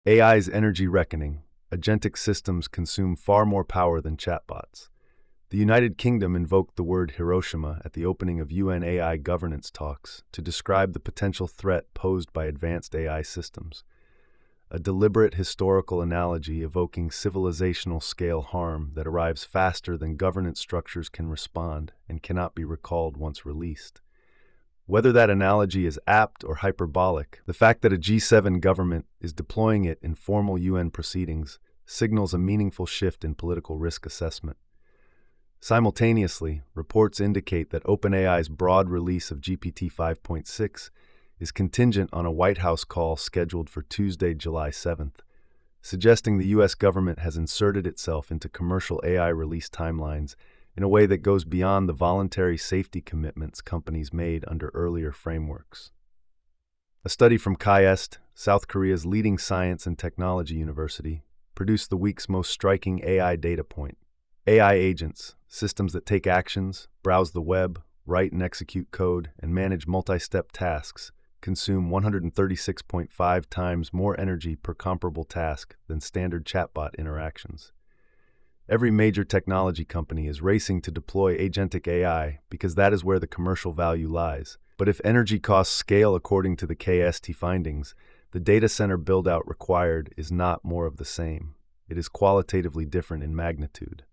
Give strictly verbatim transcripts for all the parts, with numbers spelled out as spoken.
A I's energy reckoning. Agentic systems consume far more power than chatbots. The United Kingdom invoked the word Hiroshima at the opening of U N A I governance talks to describe the potential threat posed by advanced A I systems. A deliberate historical analogy evoking civilizational scale harm that arrives faster than governance structures can respond and cannot be recalled once released. Whether that analogy is apt or hyperbolic, the fact that a G seven government is deploying it in formal U N proceedings signals a meaningful shift in political risk assessment. Simultaneously, reports indicate that OpenAI's broad release of G P T five point six is contingent on a White House call scheduled for Tuesday, July seventh, suggesting the U S government has inserted itself into commercial A I release timelines in a way that goes beyond the voluntary safety commitments companies made under earlier frameworks. A study from KAIST, South Korea's leading science and technology university, produced the week's most striking A I data point. A I agents, systems that take actions, browse the web, write and execute code, and manage multi-step tasks, consume one hundred thirty-six point five times more energy per comparable task than standard chatbot interactions. Every major technology company is racing to deploy agentic A I because that is where the commercial value lies. But if energy costs scale according to the KAIST findings, the data center build-out required is not more of the same. It is qualitatively different in magnitude.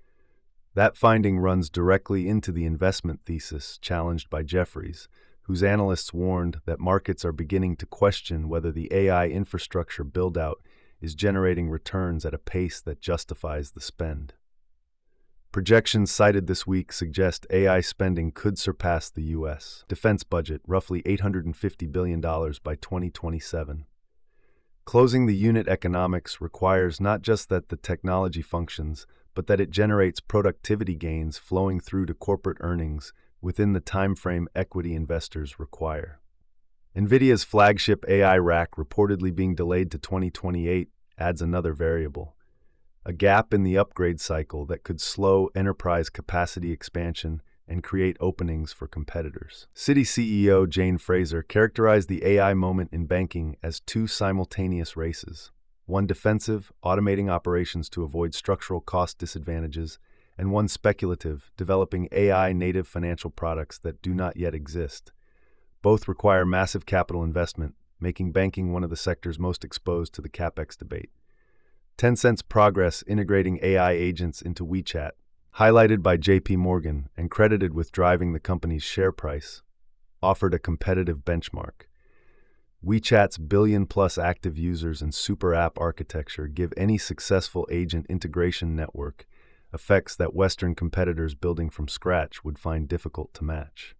That finding runs directly into the investment thesis challenged by Jefferies, whose analysts warned that markets are beginning to question whether the A I infrastructure build-out is generating returns at a pace that justifies the spend. Projections cited this week suggest A I spending could surpass the U S defense budget, roughly eight hundred fifty billion dollars by twenty twenty-seven. Closing the unit economics requires not just that the technology functions, but that it generates productivity gains flowing through to corporate earnings within the timeframe equity investors require. NVIDIA's flagship A I rack reportedly being delayed to twenty twenty-eight adds another variable, a gap in the upgrade cycle that could slow enterprise capacity expansion and create openings for competitors. Citi C E O Jane Fraser characterized the A I moment in banking as two simultaneous races, one defensive, automating operations to avoid structural cost disadvantages, and one speculative, developing A I-native financial products that do not yet exist. Both require massive capital investment, making banking one of the sectors most exposed to the CapEx debate. Tencent's progress integrating A I agents into WeChat, highlighted by J P Morgan and credited with driving the company's share price, offered a competitive benchmark. WeChat's billion-plus active users and super app architecture give any successful agent integration network effects that Western competitors building from scratch would find difficult to match.